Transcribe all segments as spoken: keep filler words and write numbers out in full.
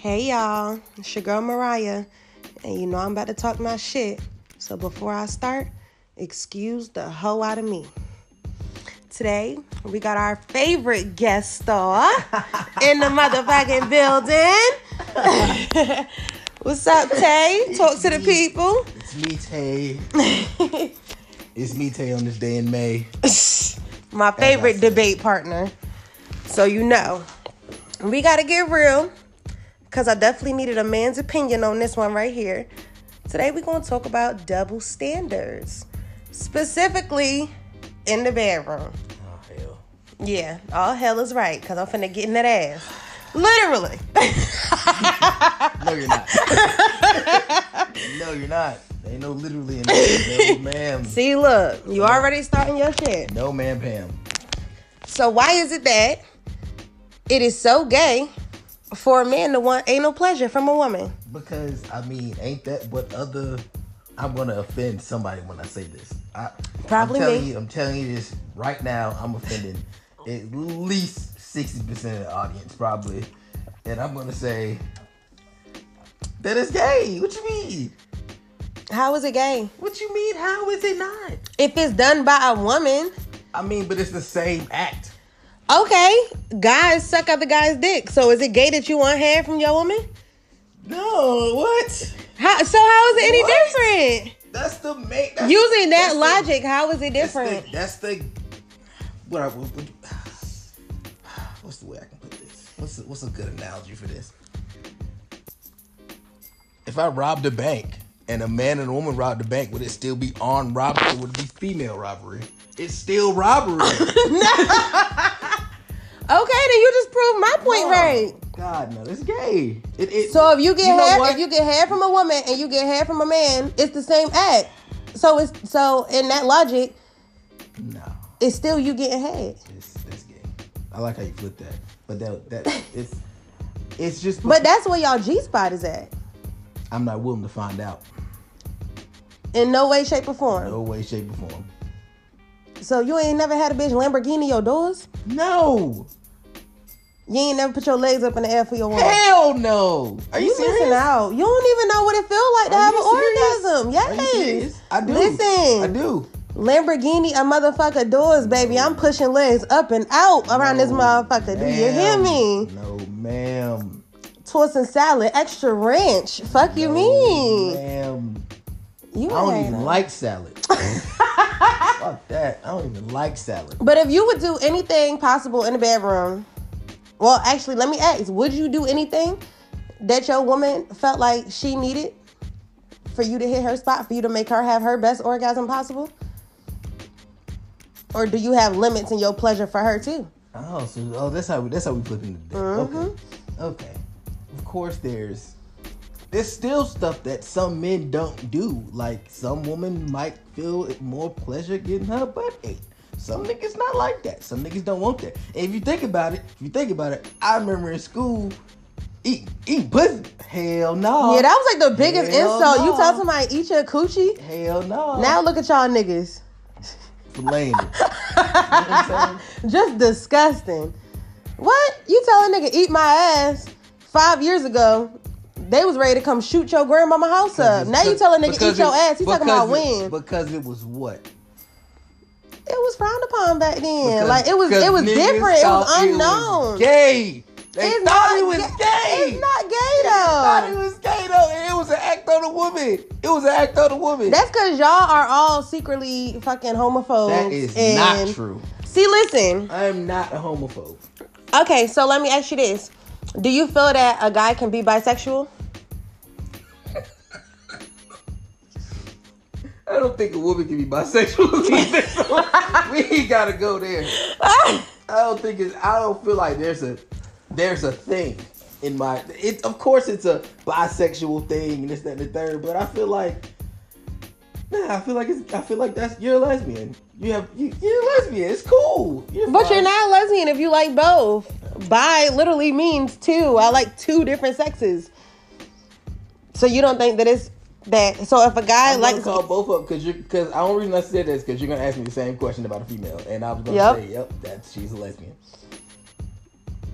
Hey y'all, it's your girl Mariah, and you know I'm about to talk my shit. So before I start, excuse the hoe out of me. Today, we got our favorite guest star in the motherfucking building. What's up, Tay? Talk It's to the me. people. It's me, Tay. It's me, Tay, on this day in May. My favorite said. debate partner. So you know, we gotta get real, because I definitely needed a man's opinion on this one right here. Today we're going to talk about double standards. Specifically, in the bedroom. Oh, hell. Yeah, all hell is right, because I'm finna get in that ass. Literally. No, you're not. No, you're not. Ain't no literally in there. No, ma'am. See, look, you already starting your shit. No, ma'am, Pam. So why is it that it is so gay for a man to want anal pleasure from a woman? Because, I mean, ain't that what other... I'm going to offend somebody when I say this. I, Probably I'm telling me. You, I'm telling you this right now. I'm offending at least sixty percent of the audience, probably. And I'm going to say that it's gay. What you mean? How is it gay? What you mean? How is it not? If it's done by a woman, I mean, but it's the same act. okay, guys suck other guys' dick. So is it gay that you want hair from your woman? No, what? How, so how is it any What? different? That's the make. That's, Using that that's the- logic, how is it that's different? the, that's the. What? I, what, what what's the way I can put this? What's the, what's a good analogy for this? If I robbed a bank and a man and a woman robbed the bank, would it still be armed robbery or would it be female robbery? It's still robbery. Okay, then you just proved my point No. right. God, no, it's gay. It, it, So if you get you know hair, what? if you get hair from a woman and you get hair from a man, it's the same act. So it's so in that logic, No. it's still you getting head. It's, that's gay. I like how you flip that, but that that it's it's just. But that's where y'all G spot is at. I'm not willing to find out. In no way, shape, or form. No way, shape, or form. So you ain't never had a bitch Lamborghini your doors? No. You ain't never put your legs up in the air for your woman? Hell no. Are you, You serious? missing out. You don't even know what it feel like to Are have you an serious? orgasm. Yes. Are you serious? I do. Listen. I do. Lamborghini a motherfucker doors, baby. I'm pushing legs up and out around this No, motherfucker. Do you hear ma'am. me? No, ma'am. Toast and salad, extra ranch. Fuck you No, mean? Ma'am. You I don't ain't even a- like salad. Fuck that. I don't even like salad. But if you would do anything possible in the bedroom, well, actually, let me ask: would you do anything that your woman felt like she needed for you to hit her spot, for you to make her have her best orgasm possible? Or do you have limits in your pleasure for her too? Oh, so oh, that's how we that's how we flip into that. Mm-hmm. Okay, okay. Of course, there's there's still stuff that some men don't do. Like some women might feel more pleasure getting her butt ate. Some niggas not like that. Some niggas don't want that. And if you think about it, if you think about it, I remember in school eating eating pussy. Hell no. Yeah, that was like the biggest Hell insult. You no. tell somebody eat your coochie. Hell no. Now look at y'all niggas. Filleting it. You know what I'm saying? Just disgusting. What? You tell a nigga eat my ass five years ago, they was ready to come shoot your grandmama house up. Now you tell a nigga Because eat your it- ass. He talking about because it- when. Because it was what? It was frowned upon back then. Because- like it was because it was niggas different. It was thought it unknown. was gay. They It's thought not it was ga- gay. It's not gay They thought it though. was gay though, and it was an act on a woman. It was an act on a woman. That's because y'all are all secretly fucking homophobes. that is and not true. See, listen. I am not a homophobe. Okay, so let me ask you this: do you feel that a guy can be bisexual? I don't think a woman can be bisexual either. So we ain't gotta go there. I don't think it's. I don't feel like there's a there's a thing in my. It of course it's a bisexual thing and this that and the third, but I feel like. Nah, I feel like it's. I feel like that's you're a lesbian. You have you, you're a lesbian. It's cool. You're But fine. you're not a lesbian if you like both. Bi literally means two. I like two different sexes. So you don't think that it's that? So if a guy I'm likes, gonna call both up because you because the only reason I said that is because you're gonna ask me the same question about a female, and I was gonna Yep. say, yep, that she's a lesbian.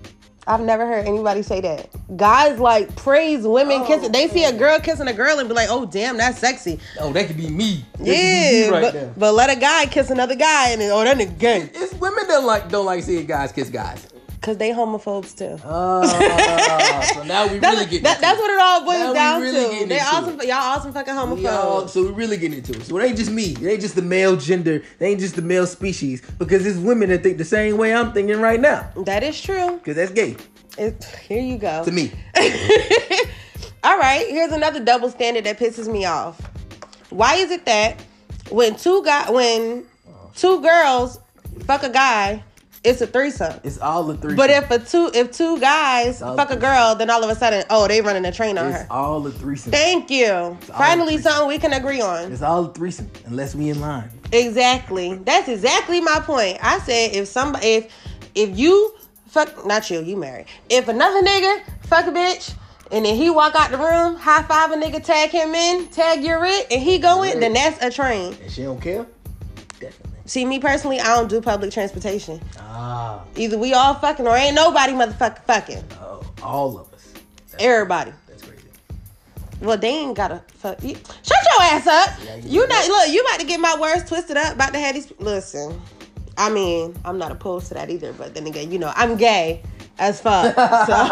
I've never heard anybody say that. Guys like praise women oh, kissing. They see a girl kissing a girl and be like, "Oh damn, that's sexy." Oh, that could be me. That yeah, be me right but, now. but let a guy kiss another guy and then, oh, that nigga gay. It's, it's women don't like don't like seeing guys kiss guys. Cause they homophobes too. Oh, so now we that's, really get. That, that's what it all boils down really to. They awesome. Y'all awesome fucking homophobes. All, so we really getting into it. So it ain't just me. It ain't just the male gender. It ain't just the male species. Because it's women that think the same way I'm thinking right now. That is true. Because that's gay. It, here you go. To me. All right. Here's another double standard that pisses me off. Why is it that when two guy when two girls fuck a guy, it's a threesome? It's all a threesome. But if a two if two guys fuck a girl, then all of a sudden, oh, they running a train on it's her. It's all a threesome. Thank you. Finally, something we can agree on. It's all a threesome, unless we in line. Exactly. That's exactly my point. I said if somebody if if you fuck not you, you married. If another nigga fuck a bitch and then he walk out the room, high five a nigga, tag him in, tag your it, and he go in, then that's a train. And she don't care? Definitely. See, me personally, I don't do public transportation. Ah. Either we all fucking or ain't nobody motherfucking fucking. Oh, all of us. That's Everybody. Crazy. That's crazy. Well, they ain't gotta fuck you. Shut your ass up. Yeah, you you not look. You about to get my words twisted up. About to have these. Listen, I mean, I'm not opposed to that either. But then again, you know, I'm gay as fuck. So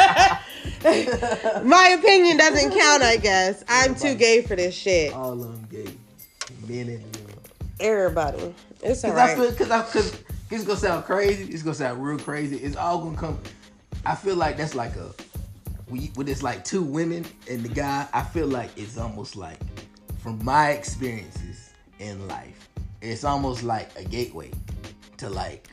my opinion doesn't count. I guess I'm too gay for this shit. All of them gay. Men and women. Everybody. It's Cause alright. I feel, cause I, cause it's gonna sound crazy. It's gonna sound real crazy. It's all gonna come. I feel like that's like a, when it's like two women and the guy. I feel like it's almost like, from my experiences in life, it's almost like a gateway to like,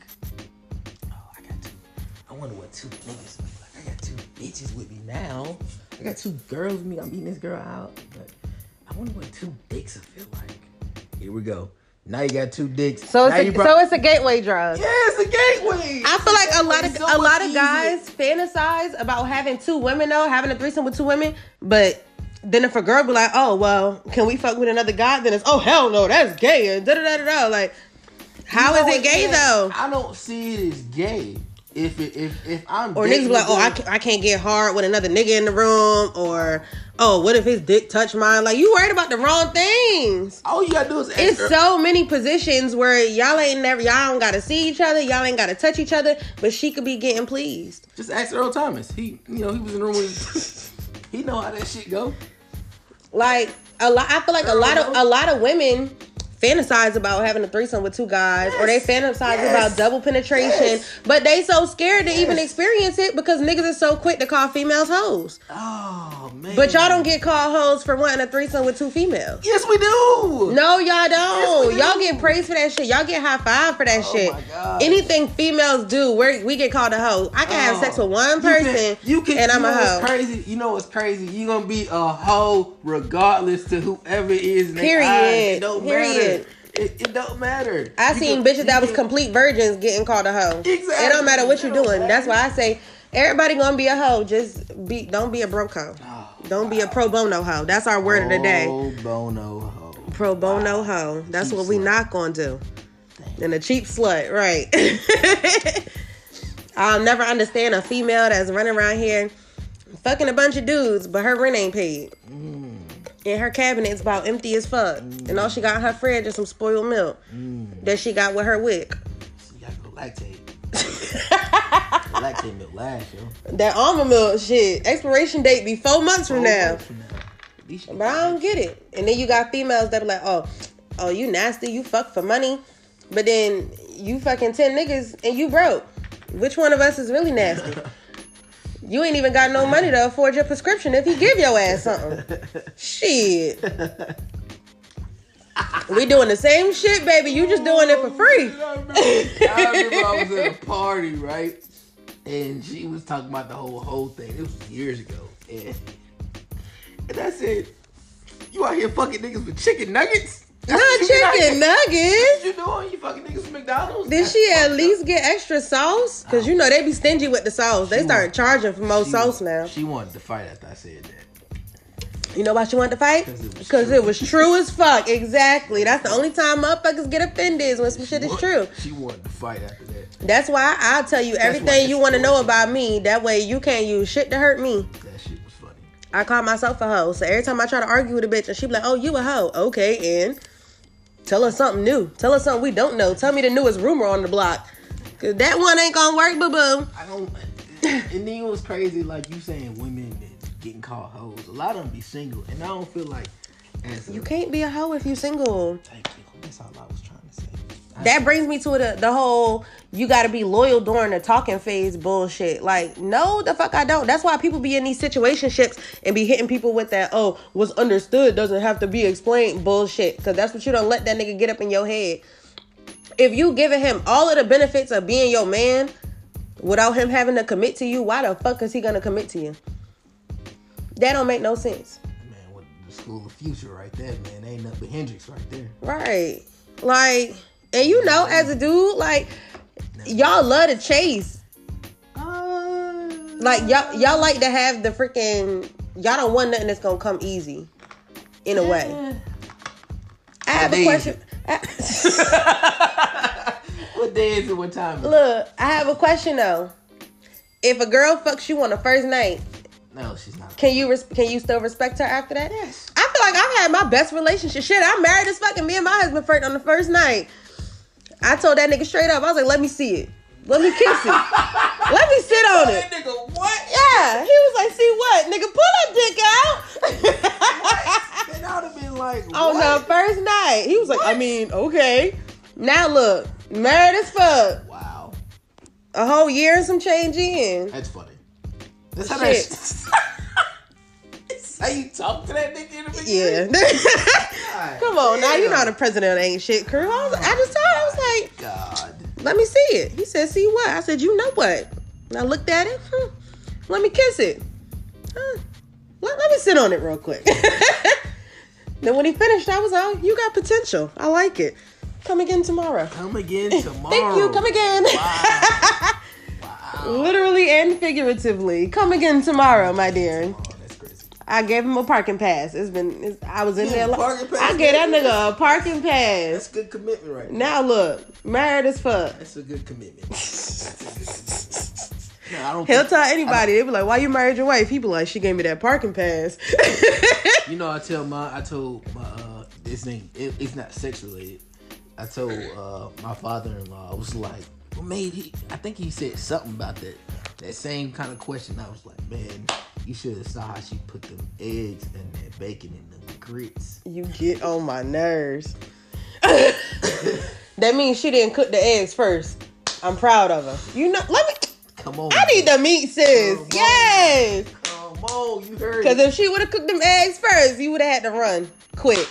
oh, I got two. I wonder what two niggas look like. I got two bitches with me now. I got two girls with me. I'm eating this girl out, but I wonder what two dicks will feel like. Here we go. Now you got two dicks. So it's a, brought, so it's a gateway drug. Yeah, it's a gateway. I feel like a lot of so a lot of easier. guys fantasize about having two women though, having a threesome with two women. But then if a girl be like, "Oh well, can we fuck with another guy?" Then it's, "Oh hell no, that's gay." And da da da da da. Like, how you know is it gay though? I don't see it as gay. If it, if if I'm or niggas be like, "Oh, I can't, I can't get hard with another nigga in the room," or oh, what if his dick touch mine? Like, you worried about the wrong things. All you gotta do is ask It's her. so many positions where y'all ain't never, y'all don't gotta see each other, y'all ain't gotta touch each other, but she could be getting pleased. Just ask Earl Thomas. He, you know, he was in the room with. He know how that shit go. Like a lot, I feel like a lot of a lot of women fantasize about having a threesome with two guys, yes. or they fantasize yes. about double penetration, yes. but they so scared to yes. even experience it because niggas are so quick to call females hoes. Oh man! But y'all don't get called hoes for wanting a threesome with two females. Yes, we do. No, y'all don't. Yes, y'all get praised for that shit. Y'all get high five for that oh shit. My God. Anything females do, we we get called a hoe. I can oh. have sex with one person, you can, you can, and I'm you know a hoe. What's crazy? You know what's crazy? You gonna be a hoe regardless to whoever it is. Period. It don't Period. matter. It, it don't matter. I you seen can, bitches that was can, complete virgins getting called a hoe. Exactly. It don't matter what you're doing. That's why I say everybody gonna be a hoe. Just be. Don't be a broke hoe. Oh, don't wow. be a pro bono hoe. That's our word pro of the day. Pro bono hoe. Pro bono wow. hoe. That's cheap what we slut. Not gonna do. Dang. And a cheap slut, right? I'll never understand a female that's running around here fucking a bunch of dudes, but her rent ain't paid. Mm. And her cabinet's about empty as fuck. Mm. And all she got in her fridge is some spoiled milk mm. that she got with her wick. So you gotta go lactate. Lactate milk last, yo. That almond milk shit. Expiration date be four months from four now. Months from now. But I don't get it. And then you got females that be like, oh, oh, you nasty, you fuck for money. But then you fucking ten niggas and you broke. Which one of us is really nasty? You ain't even got no money to afford your prescription if he give your ass something. Shit. We doing the same shit, baby. You just doing it for free. I remember I was at a party, right? And she was talking about the whole whole thing. It was years ago. And, and I said, you out here fucking niggas with chicken nuggets? Not chicken nuggets. What you doing? You fucking niggas from McDonald's? Did That's she at least up. Get extra sauce? Because you know they be stingy with the sauce. They start charging for more sauce wanted, now. She wanted to fight after I said that. You know why she wanted to fight? Because it, it was true as fuck. Exactly. That's the only time motherfuckers get offended is when some she shit want, is true. She wanted to fight after that. That's why I'll tell you everything you want to know about me. That way you can't use shit to hurt me. That shit was funny. I call myself a hoe. So every time I try to argue with a bitch and she be like, oh, you a hoe. Okay, and tell us something new. Tell us something we don't know. Tell me the newest rumor on the block. Because that one ain't going to work, boo-boo. I don't... And then it was crazy, like you saying women getting called hoes. A lot of them be single, and I don't feel like as a, you can't be a hoe if you single. Thank you. That's all I was trying to say. I That brings me to the the whole you got to be loyal during the talking phase bullshit. Like, no, the fuck I don't. That's why people be in these situationships and be hitting people with that, oh, what's understood doesn't have to be explained bullshit. Because that's what you don't let that nigga get up in your head. If you giving him all of the benefits of being your man without him having to commit to you, why the fuck is he gonna commit to you? That don't make no sense. Man, what the school of future right there, man. Ain't nothing but Hendrix right there. Right. Like, and you know, as a dude, like, y'all love to chase. Uh, Like, y'all y'all like to have the freaking, y'all don't want nothing that's gonna come easy. In a way. I have a question. What day is it? What time is it? Look, I have a question though. If a girl fucks you on the first night, no, she's not. Can you res- can you still respect her after that? Yes. I feel like I've had my best relationship. Shit, I'm married as fucking me and my husband first on the first night. I told that nigga straight up. I was like, let me see it. Let me kiss it. Let me sit on it. That nigga, what? Yeah. He was like, see what? Nigga, pull that dick out. And I would have been like, what? On the first night. He was like, what? I mean, okay. Now look, married as fuck. Wow. A whole year and some change in. That's funny. That's how Shit. that That's how you talk to that nigga in the beginning? Yeah. Come on, now you know the president ain't shit, crew. I, was, I just told him, I was like, God. Let me see it. He said, see what? I said, you know what? And I looked at it. Hmm. Let me kiss it. Huh. Let, let me sit on it real quick. Then when he finished, I was like, you got potential. I like it. Come again tomorrow. Come again tomorrow. Thank you. Come again. Wow. Wow. Literally and figuratively. Come again tomorrow, my dear. Oh, that's crazy. I gave him a parking pass. It's been, it's, I was in Yeah, there. parking pass, I gave that man. nigga a parking pass. That's good commitment right there. Now look, married as fuck. That's a good commitment. That's a good commitment. No, I don't He'll think, tell anybody. They be like, why you married your wife? He be like, she gave me that parking pass. You know, I tell my, I told my, uh, this thing, it, it's not sex related. I told uh, my father-in-law, I was like, well, made he, I think he said something about that, that same kind of question. I was like, man, you should have saw how she put them eggs and that bacon in them grits. You get on my nerves. That means she didn't cook the eggs first. I'm proud of her. You know, let me. Come on. I need the meat, sis. Come Yes. Come on, you heard Because it. if she would have cooked them eggs first, you would have had to run quick.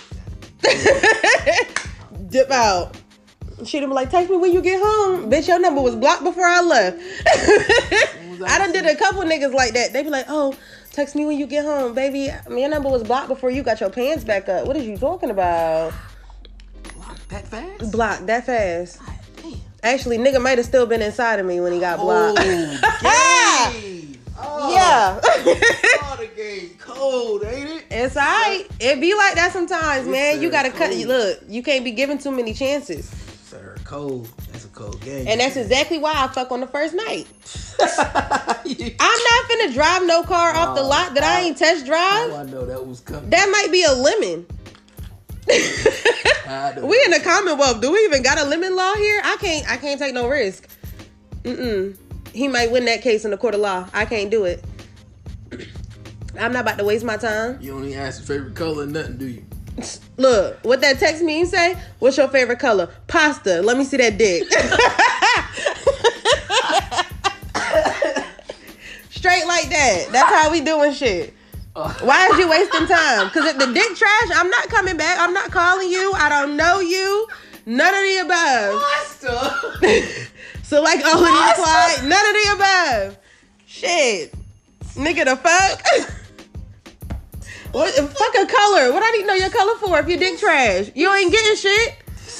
Dip out. She'd have been like, text me when you get home. Bitch, your number was blocked before I left. I done did a couple niggas like that. They be like, oh, text me when you get home. Baby, your number was blocked before you got your pants back up. What are you talking about? Blocked that fast? Blocked that fast. God damn. Actually, nigga might have still been inside of me when he got blocked. Oh, game. Oh, Yeah. oh, the game cold, ain't it? It's alright. It be like that sometimes, Yes, man. sir. You gotta cut. Cold. Look, you can't be giving too many chances. Sir, cold. That's a cold game. And that's exactly why I fuck on the first night. You- I'm not finna drive no car off the Oh, lot that I ain't test Oh, drive. I know that was coming. That might be a lemon. I know. We in the Commonwealth. Do we even got a lemon law here? I can't. I can't take no risk. Mm-mm. He might win that case in the court of law. I can't do it. I'm not about to waste my time. You don't even ask your favorite color or nothing, do you? Look, what that text mean say? What's your favorite color? Pasta. Let me see that dick. Straight like that. That's how we doing shit. Why is you wasting time? Because if the dick trash, I'm not coming back. I'm not calling you. I don't know you. None of the above. Pasta. So like all of these applied. None of the above. Shit. Nigga, the fuck? What fuck a color? What I need to know your color for if you dick trash? You ain't getting shit.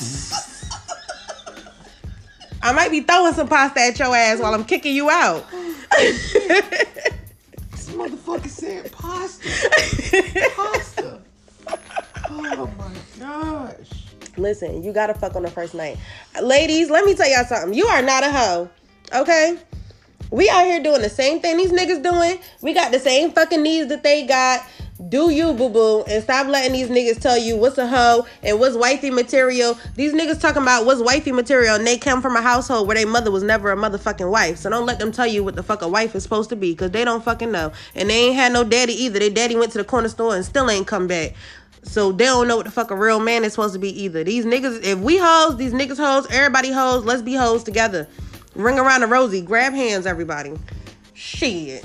I might be throwing some pasta at your ass while I'm kicking you out. motherfucker said pasta. Pasta. Oh my gosh. Listen, you gotta fuck on the first night. Ladies, let me tell y'all something. You are not a hoe. Okay? We out here doing the same thing these niggas doing. We got the same fucking needs that they got. Do you, boo-boo, and stop letting these niggas tell you what's a hoe and what's wifey material. These niggas talking about what's wifey material, and they come from a household where their mother was never a motherfucking wife. So don't let them tell you what the fuck a wife is supposed to be, because they don't fucking know. And they ain't had no daddy either. Their daddy went to the corner store and still ain't come back. So they don't know what the fuck a real man is supposed to be either. These niggas, if we hoes, these niggas hoes, everybody hoes, let's be hoes together. Ring around the rosy. Grab hands, everybody. Shit.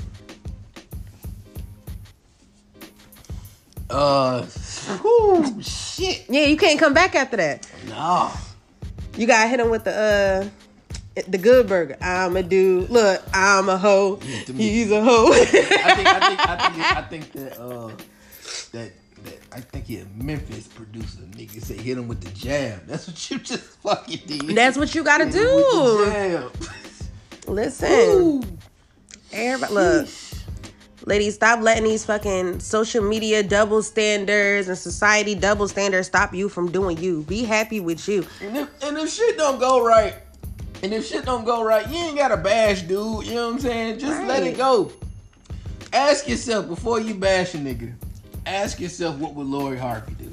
Uh, whew, shit. Yeah, you can't come back after that. No. You gotta hit him with the uh, the good burger. I'm a dude. Look, I'm a hoe. Yeah, He's a hoe. I think, I think, I think, I think that, uh, that, that, I think he a Memphis producer. Nigga say hit him with the jab. That's what you just fucking did. That's what you gotta hit do. Him with the jab. Listen, Ooh. everybody, look. Ladies, stop letting these fucking social media double standards and society double standards stop you from doing you. Be happy with you. And if, and if shit don't go right, and if shit don't go right, you ain't got to bash, dude. You know what I'm saying? Just Right. let it go. Ask yourself, before you bash a nigga, ask yourself, what would Lori Harvey do?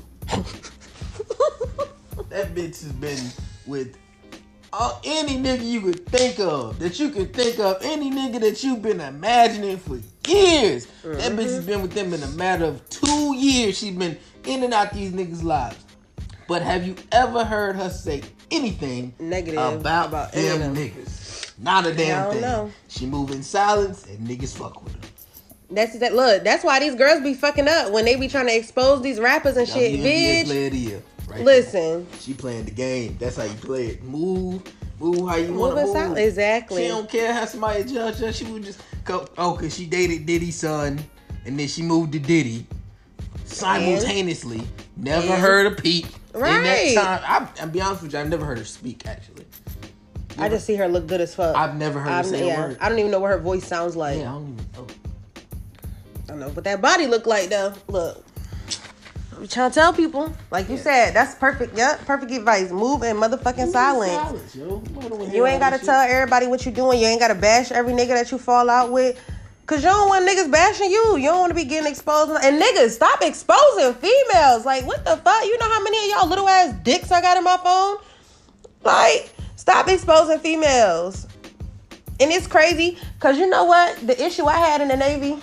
That bitch has been with uh, any nigga you could think of, that you could think of, any nigga that you've been imagining for years. Mm-hmm. That bitch has been with them in a matter of two years. She's been in and out these niggas' lives. But have you ever heard her say anything negative about, about them niggas? Not a damn I don't thing. know. She move in silence and niggas fuck with her. That's that. Look, that's why these girls be fucking up when they be trying to expose these rappers and shit, bitch. Right Listen, there. She playing the game. That's how you play it. Move, move how you want move to move. silent. Exactly. She don't care how somebody judge her. She would just go, oh, cause she dated Diddy's son, and then she moved to Diddy simultaneously. And, never and, heard her peep. Right. In that time, I, I'll be honest with you, I never heard her speak. Actually, never. I just see her look good as fuck. I've never heard her I've, say yeah, a word. I don't even know what her voice sounds like. Yeah, I don't even know. I don't know what that body look like though. Look. I'm trying to tell people, like you yeah. said, that's perfect. Yep, perfect advice. Move in motherfucking silence. silence yo. You ain't gotta tell everybody what you doing. You ain't gotta bash every nigga that you fall out with, cause you don't want niggas bashing you. You don't want to be getting exposed. And niggas, stop exposing females. Like what the fuck? You know how many of y'all little ass dicks I got in my phone? Like stop exposing females. And it's crazy, cause you know what? The issue I had in the Navy.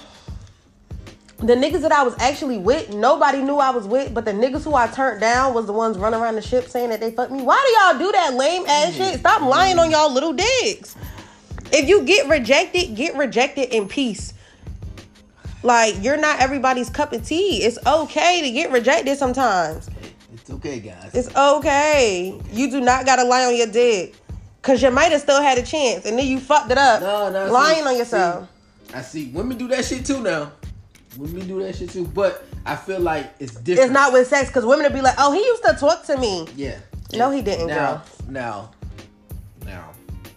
The niggas that I was actually with, nobody knew I was with, but the niggas who I turned down was the ones running around the ship saying that they fucked me. Why do y'all do that lame ass shit? Stop lying on y'all little dicks. If you get rejected, get rejected in peace. Like, you're not everybody's cup of tea. It's okay to get rejected sometimes. It's okay, guys. It's okay. You do not gotta lie on your dick. Cause you might have still had a chance, and then you fucked it up. No, no, lying see, on yourself. See, I see. Women do that shit too now. Women do that shit too, but I feel like it's different. It's not with sex, because women will be like, oh, he used to talk to me. Yeah. No, he didn't, now, girl. Now, now,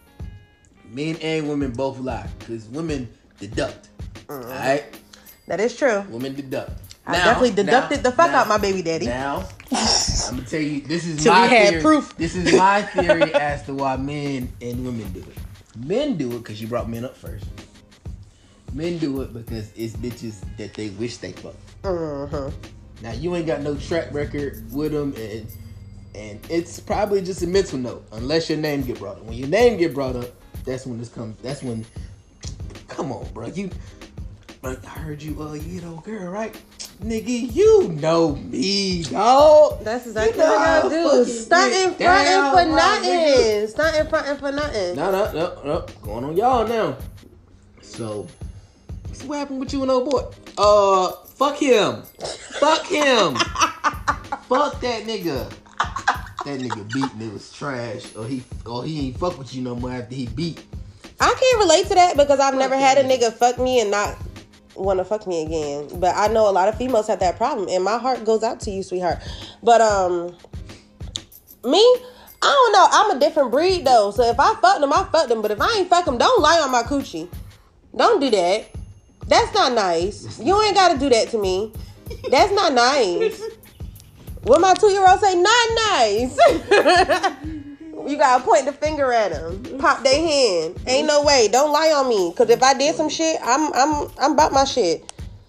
men and women both lie, because women deduct. Mm-hmm. All right? That is true. Women deduct. I now, definitely deducted now, the fuck now, out my baby daddy. Now, I'm going to tell you, this is Till my we had theory. proof. This is my theory as to why men and women do it. Men do it because you brought men up first. Men do it because it's bitches that they wish they fucked. Uh-huh. Now you ain't got no track record with them, and and it's probably just a mental note unless your name get brought up. When your name get brought up, that's when this comes. That's when. Come on, bro. You. I heard you. Uh, you hit old girl, right? Nigga, you know me, dog. That's exactly you know what I do. Stunting fronting for nothing. Stunting fronting for nothing. No, no, no, no. Going on y'all now. So. What happened with you and old boy? Uh, fuck him. Fuck him. Fuck that nigga. That nigga beat niggas trash, or he or he ain't fuck with you no more after he beat. I can't relate to that because I've fuck never had a nigga fuck me and not want to fuck me again. But I know a lot of females have that problem, and my heart goes out to you, sweetheart. But um, me, I don't know. I'm a different breed though. So if I fuck them, I fuck them. But if I ain't fuck them, don't lie on my coochie. Don't do that. That's not nice. You ain't gotta do that to me. That's not nice. What my two-year-old say, not nice. You gotta point the finger at them. Pop their hand. Ain't no way. Don't lie on me. Cause if I did some shit, I'm I'm I'm about my shit.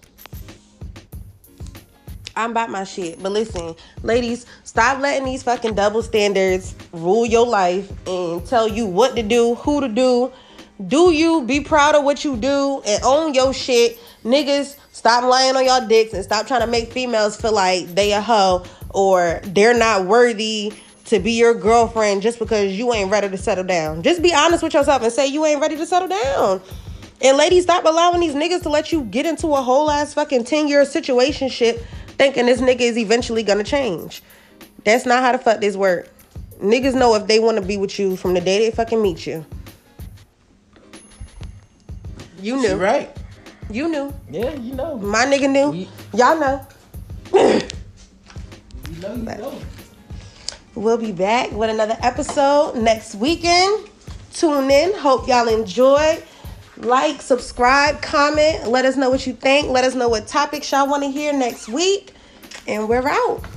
I'm about my shit. But listen, ladies, stop letting these fucking double standards rule your life and tell you what to do, who to do. Do you be proud of what you do and own your shit? Niggas, stop lying on y'all dicks and stop trying to make females feel like they a hoe or they're not worthy to be your girlfriend just because you ain't ready to settle down. Just be honest with yourself and say you ain't ready to settle down. And ladies, stop allowing these niggas to let you get into a whole ass fucking ten-year situationship thinking this nigga is eventually gonna change. That's not how the fuck this work. Niggas know if they want to be with you from the day they fucking meet you. You knew. She right. You knew. Yeah, you know. My nigga knew. We, Y'all know. you know, you know. We'll be back with another episode next weekend. Tune in. Hope y'all enjoy. Like, subscribe, comment. Let us know what you think. Let us know what topics y'all want to hear next week. And we're out.